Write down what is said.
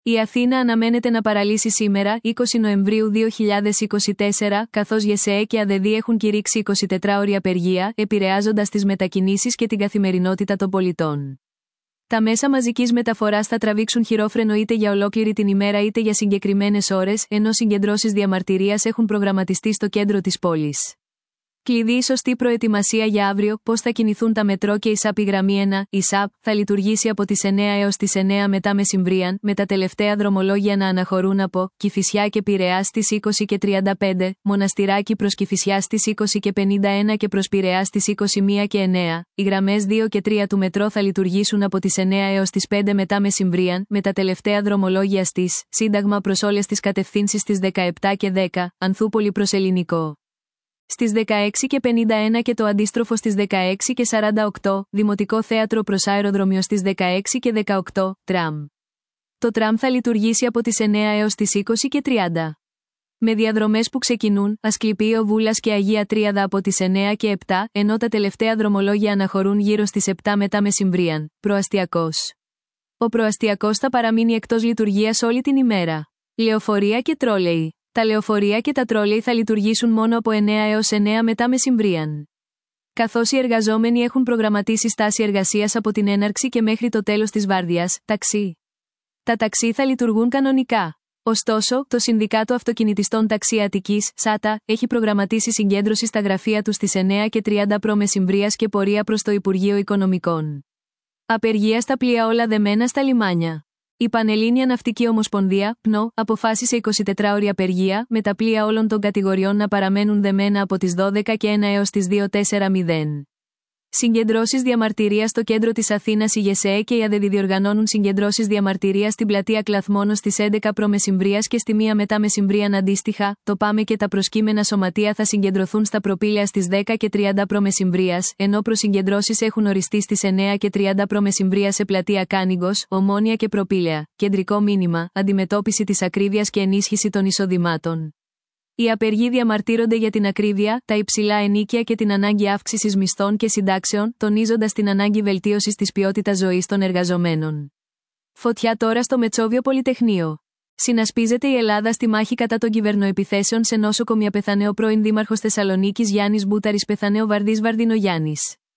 Η Αθήνα αναμένεται να παραλύσει σήμερα, 20 Νοεμβρίου 2024, καθώς ΓΕΣΕΕ και ΑΔΕΔΗ έχουν κηρύξει 24ωρη απεργία, επηρεάζοντας τις μετακινήσεις και την καθημερινότητα των πολιτών. Τα μέσα μαζικής μεταφοράς θα τραβήξουν χειρόφρενο είτε για ολόκληρη την ημέρα είτε για συγκεκριμένες ώρες, ενώ συγκεντρώσεις διαμαρτυρίας έχουν προγραμματιστεί στο κέντρο της πόλης. Κλειδί η σωστή προετοιμασία για αύριο. Πώς θα κινηθούν τα μετρό και η ΣΑΠ? Η γραμμή 1, η ΣΑΠ, θα λειτουργήσει από τις 9 έως τις 9 μετά μεσημβρίαν, με τα τελευταία δρομολόγια να αναχωρούν από Κηφισιά και Πειραιά στις 20 και 35, Μοναστηράκι προς Κηφισιά στις 20 και 51 και προς Πειραιά στις 21 και 9. Οι γραμμές 2 και 3 του μετρό θα λειτουργήσουν από τις 9 έως τις 5 μετά μεσημβρίαν, με τα τελευταία δρομολόγια στις Σύνταγμα προς όλες τις κατευθύνσεις στις 17 και 10, Ανθούπολη προς Ελληνικό στις 16 και 51 και το αντίστροφο στις 16 και 48, Δημοτικό Θέατρο προς Αεροδρόμιο στις 16 και 18, τραμ. Το τραμ θα λειτουργήσει από τις 9 έως τις 20 και 30. Με διαδρομές που ξεκινούν, Ασκληπείο, Βούλας και Αγία Τρίαδα από τις 9 και 7, ενώ τα τελευταία δρομολόγια αναχωρούν γύρω στις 7 μετά μεσημβρίαν, Προαστιακός. Ο Προαστιακός θα παραμείνει εκτός λειτουργίας όλη την ημέρα. Λεωφορεία και τρόλεϊ. Τα λεωφορεία και τα τρόλεϊ θα λειτουργήσουν μόνο από 9 έως 9 μετά μεσημβρίαν. Καθώς οι εργαζόμενοι έχουν προγραμματίσει στάση εργασίας από την έναρξη και μέχρι το τέλος της βάρδιας, ταξί. Τα ταξί θα λειτουργούν κανονικά. Ωστόσο, το Συνδικάτο Αυτοκινητιστών Ταξί Αττικής, ΣΑΤΑ, έχει προγραμματίσει συγκέντρωση στα γραφεία του στις 9 και 30 π.μ. και πορεία προς το Υπουργείο Οικονομικών. Απεργία στα πλοία, όλα δεμένα στα λιμάνια. Η Πανελλήνια Ναυτική Ομοσπονδία, ΠΝΟ, αποφάσισε 24ωρη απεργία, με τα πλοία όλων των κατηγοριών να παραμένουν δεμένα από τις 12 και 1 έως τις 2:40. Συγκεντρώσεις διαμαρτυρίας στο κέντρο της Αθήνας. Η ΓΕΣΕΕ και η ΑΔΕΔΗ διοργανώνουν συγκεντρώσεις διαμαρτυρίας στην πλατεία Κλαθμόνο στις 11 π.μ. και στη 1 μετά μεσημβρίαν αντίστοιχα. Το ΠΑΜΕ και τα προσκύμενα σωματεία θα συγκεντρωθούν στα Προπήλαια στις 10 και 30 π.μ., ενώ προσυγκεντρώσεις έχουν οριστεί στις 9 και 30 π.μ. σε πλατεία Κάνιγκος, Ομόνια και Προπήλαια. Κεντρικό μήνυμα: αντιμετώπιση της ακρίβειας και ενίσχυση των εισοδημάτων. Οι απεργοί διαμαρτύρονται για την ακρίβεια, τα υψηλά ενοίκια και την ανάγκη αύξησης μισθών και συντάξεων, τονίζοντας την ανάγκη βελτίωσης της ποιότητας ζωής των εργαζομένων. Φωτιά τώρα στο Μετσόβιο Πολυτεχνείο. Συνασπίζεται η Ελλάδα στη μάχη κατά των κυβερνοεπιθέσεων σε νοσοκομεία. Πεθανέ ο πρώην δήμαρχος Θεσσαλονίκης Γιάννης Μπουταρης. Πεθανέ ο Βαρδής Βαρδινογιάννης.